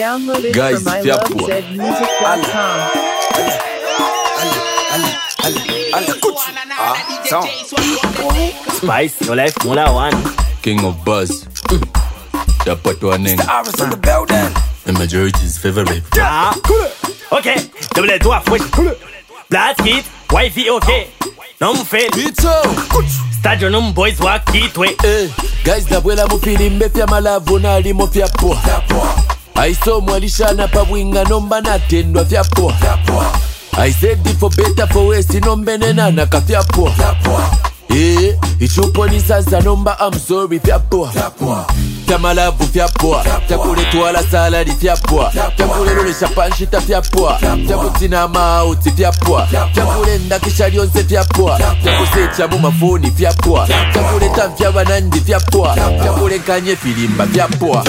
Download it Guys, from ilovesmusic.com. Spice, your life, Mula One. King of Buzz. Chapatwaning. Iris in the building. The majority's favorite. Okay, double two of which. Black kid, wifey okay. No fail. Stadio num boys work kit way. Guys, na bwela mufili mbefya malavu na limo fya poa. Aiso mwalishana pa winga nomba na tendwa fya poa. I said it for better for worse nombe nena na kafya poa. Ichupo ni sasa nomba I'm sorry fya poa. Fya malavu fya poa. Fya kule tuwala salari fya poa. Fya kule lole shapanshita fya poa. Fya kutina mauti fya poa. Fya kule ndakisha lionse fya poa. Fya kusecha mumafoni fya poa. Fya kule tamfya banandi fya poa. Fya kule kanye filimba fya poa.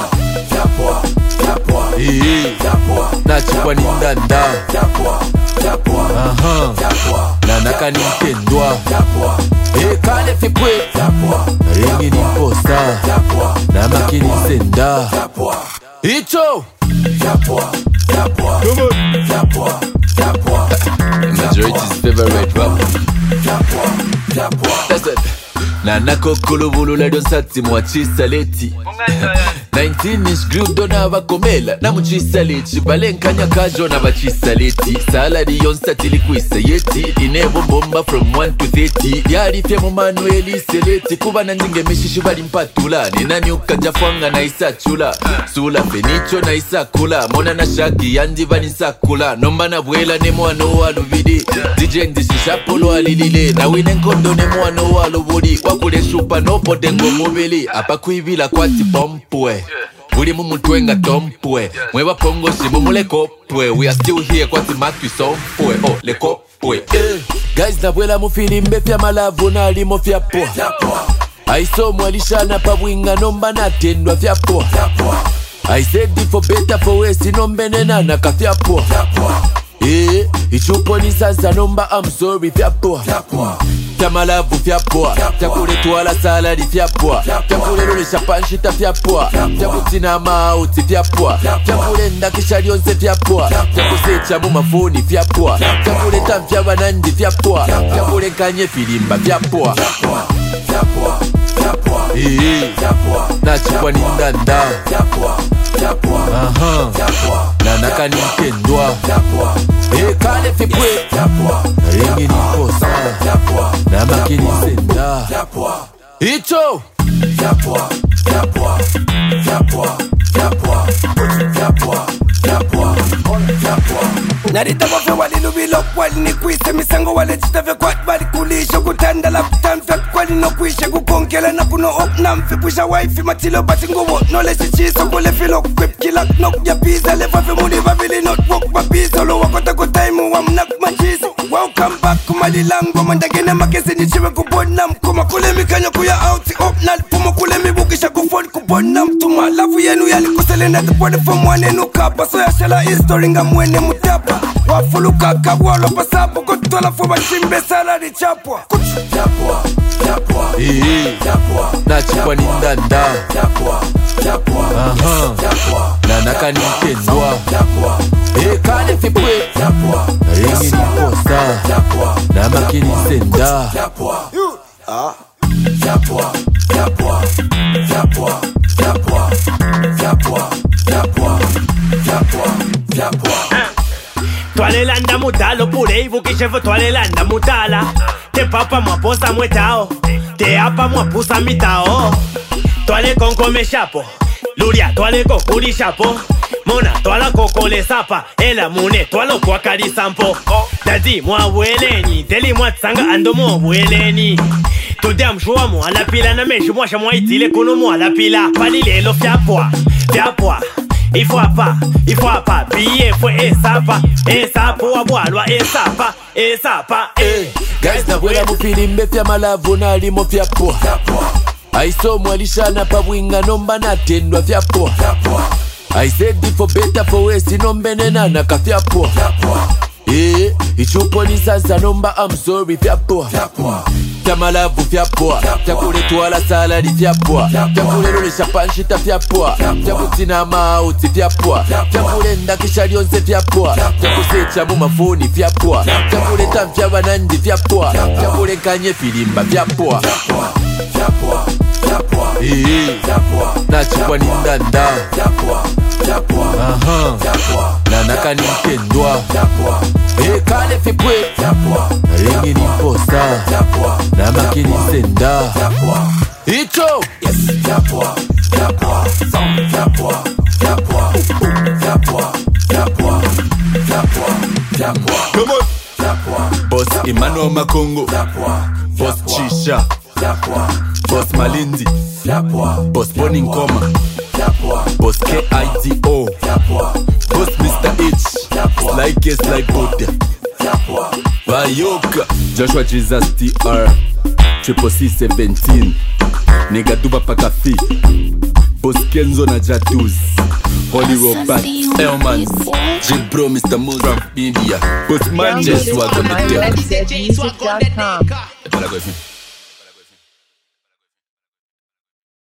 Nachukwa ni ndanda. Na naka nintendwa. Kale fikwe. Ringi ni posta. Na makini senda. Icho. Majority's favorite rapper. That's it. Na nako kulubulu la donsati mwachisa leti 19-inch grill dona vakomela na mchisa leti balenkanya kajo na vachisa leti salary yonsati likwisa yeti inebo bomba from 1 to 30 yari fye mu manueli seleti kuba na njinge mishishu bali mpatula ninanyuka jafwanga na isachula sula fenicho na isakula mona na shaki yandi bani sakula nomba na bwela ne mwano waluvidi DJ ndishisha polo alilile na wine nkondo ne mwano waluvudi kule shupa no potengo mubili apa kuivila kwati pompwe uli mumutwenga tompwe mweba pongo shimu mule kopwe we are still here kwati matu sompwe oh le kopwe guys na bwela mufili mbefya malavu na limo fya poa aiso mwalishana pa winga nomba na tendwa fya poa I said it for better for worse nombe nena na kafya poa ichupo ni sasa nomba I'm sorry fya poa fya malavu fya poa fya kule tuwala salari fya poa fya kule lole shapanshita fya poa fya kutina mauti fya poa fya kule ndakisha lionse fya poa fya kusecha mumafoni fya poa fya kule tamfya banandi fya poa fya kule kanye filimba fya poa nachukwa ni ndanda na naka nintendwa kale fikwe ringi ni posa na makini senda icho Narita wafe wali lubilo wali ni kwise misango wale chitave kwat wali kulisho kutanda la kutanfya kwali no kwishe kukonkela na kuno op na mfipusha wifi matilo bati ngubo no le chichiso kule filo kwip kilak no ya pizza le wafe mudi vavili not walk babizo lo wakota kutaimu wa mnak machizo welcome back kumali lango mandagene makesi nichiwe kubona mkuma kule mikanya kuya outi op na lipumo kule mibukisha kufoni kubona mtuma lafu yenu yali kuselena tupode from one enu kapa so ya shala history nga mwene mutapa wafuluka kabwalo pasapo kutola fuba shimbe salari chapwa nachukwa ni ndanda na naka nintendwa kale fikwe ringi ni posta na makini senda Toile landa mutalo pure ivu kishevo toile landa mutala te papa mwaposa mwetao te apa mwapusa mitao toile konko me chapo luria toile kokuri chapo mona toila kokole sapa ela mune toilo kwa kari sampo dadi mwa weleni teli mwa tsanga ando mwa weleni Today I'm sure moi la pila na mesh moi cha moi itile kono moi la pila pali lelo fya poa il faut pas billet faut et ça pour aboalwa et ça pas guys na bwela mufili mbefya malavu na limo fya poa aiso mwalishana pa winga nomba na tendwa fya poa I said it for better for worse nombe nena na kafya poa Ichuponi sasa nomba I'm sorry vyapoa Tamalavu vyapoa Takuletwala salari vyapoa Takulelolesha panshita vyapoa Takutina mauti vyapoa Takulenda kisha lyonse vyapoa Takusecha mu mafoni vyapoa Takuleta vyabanandi vyapoa Takulenkanye filimba vyapoa Nachikwa nindanda Nanaka nintendwa Kale fipwe Ringi niposa Namaki nisenda Ito Come on Boss Emmanuel Makongo Boss Chisha Boss Malindi Boss Boni Nkoma Boss KITO Boss Mr. H Like S like Buddha Bayoka Joshua Jesus TR 617 Nigga Duba Pakafi Boss Kenzo na Jatuz Holy Robot Elman J-Bro Mr. Moses Media Boss Manchester Download it from myWebZMusic.com.